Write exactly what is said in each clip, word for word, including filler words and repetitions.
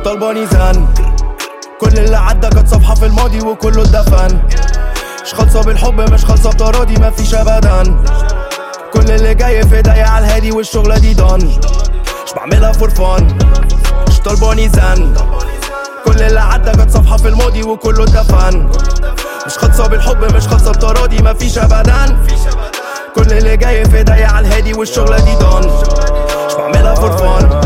طالباني زن. كل اللي عدى كانت صفحة في الماضي وكله اتدفن. مش خالصة بالحب مش خالصة بتراضي مفيش ابدا. كل اللي جاي في ايديا على الهادي والشغلة دي دان. مش بعملها فور فان مش طالباني زن. كل اللي عدى كانت صفحة في الماضي وكله اتدفن. مش خالصة بالحب مش خالصة بتراضي مفيش ابدا. كل اللي جاي في ايديا على الهادي والشغلة دي دان. مش بعملها فور فان.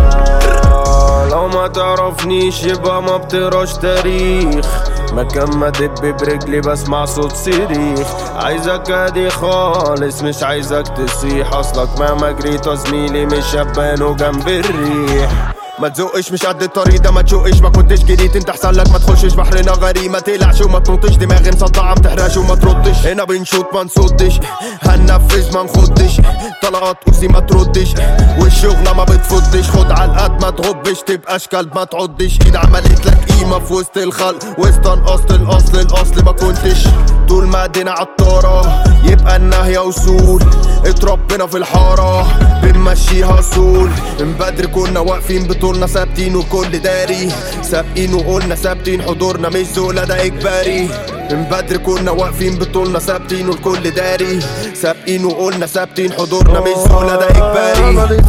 لو ما تعرفنيش يبقى ما بتقراش تاريخ. مكان ما دب برجلي بسمع صوت صريخ. عايزك هادي خالص مش عايزك تصيح. اصلك مهما جريت زميلي مش شبانه جنب الريح. ما تزقش مش قد الطريق ده ما تشقش. ما كنتش جريت انت احسن لك ما تخشش بحرنا غريب. ما تقلعش وما تنطش دماغي مصدعه ما تحرقش وما تردش. هنا بنشوط ما نصدش هننفذ ما نخدش. طلقات اوزي ما تردش والشغله ما بتفضش. خد على القد ما تغبش تبقاش كلب ما تعضش. ايد عملت لك قيمه في وسط الخلق واستنقصت الاصل. الاصل ما كنتش طول ما ايدينا عالطاره يبقى النهايه وصول. اتربينا في الحاره بنمشيها اصول. من بدري كنا واقفين بطولنا ثابتين وكل داري. سابقين وقلنا ثابتين حضورنا مش زولة ده اجباري. من بدري كنا واقفين بطولنا ثابتين والكل داري. سابقين وقلنا ثابتين حضورنا مش زولة ده اجباري.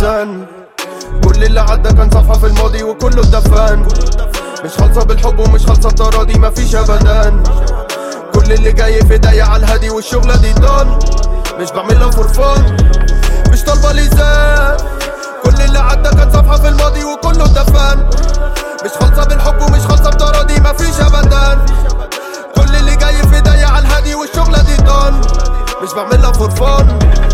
كل اللي عدى كان صفحة في الماضي وكله اتدفن. مش خالصة بالحب ومش خالصة بتراضي مفيش ابدا. كل اللي جاي في ايديا على الهادي والشغلة دي دان. مش بعملها فور فان مش طالبة لسان. كل اللي عدى كان صفحة في الماضي وكله اتدفن. مش خالصة بالحب ومش خالصة بتراضي مفيش ابدا. كل اللي جاي في ايديا على الهادي والشغلة دي دان. مش بعملها فور فان.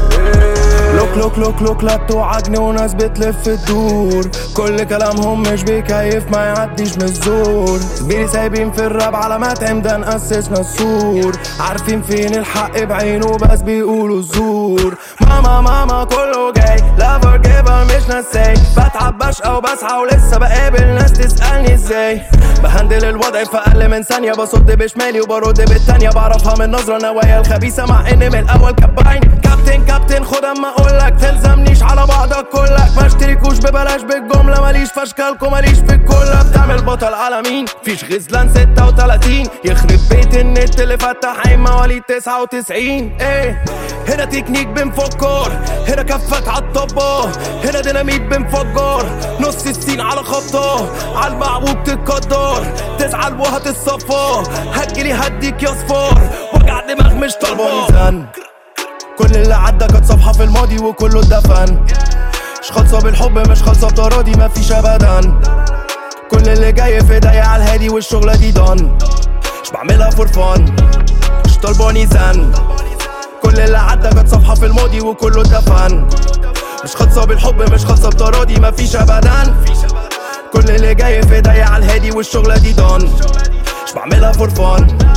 لوك لوك لوك لوك لا بتوعجني وناس بتلف الدور. كل كلامهم مش بيكيف ما يعديش من الزور. زميلي سايبين في الراب علامات عمدان اسسنا السور. عارفين فين الحق بعينه بس بيقولوا الزور. ماما ماما كله جاي لا فورجيفر مش ناسي. بتعب بشقى وبسعى ولسه بقابل ناس تسألني ازاي. بهندل الوضع في اقل من ثانية. بصد بشمالي وبرد بالتانية. بعرفها من نظرة نوايا الخبيثة مع ان من الاول كباين. كابتن كابتن خد اما اقولك تلزمنيش على بعضك كلك. ما اشتريكوش ببلاش بالجملة ماليش في اشكالكم ماليش في الكلة. بتعمل بطل على مين فيش غزلان ستة وتلاتين. يخرب بيت النت اللي فتح عين مواليد تسعة وتسعين. ايه هنا تكنيك بنفكر هنا كفك عالطبة. هنا ديناميت بنفجر نص السين على خبطة. عالمعبوب تتقدر تزعل وهتتصفى. هتجيلي هديك يا صفار وجع دماغ مش طالبة. كل اللي عدى كانت صفحة في الماضي وكله اتدفن. مش خالصة بالحب مش خالصة بتراضي مفيش ابدا. كل اللي جاي في ايديا على الهادي والشغلة دي دان. مش بعملها فور فان مش طالباني زن. كل اللي عدى كانت صفحة في الماضي وكله اتدفن. مش خالصة بالحب مش خالصة بتراضي مفيش ابدا. كل اللي جاي في ايديا على الهادي والشغلة دي دان. مش بعملها فور فان.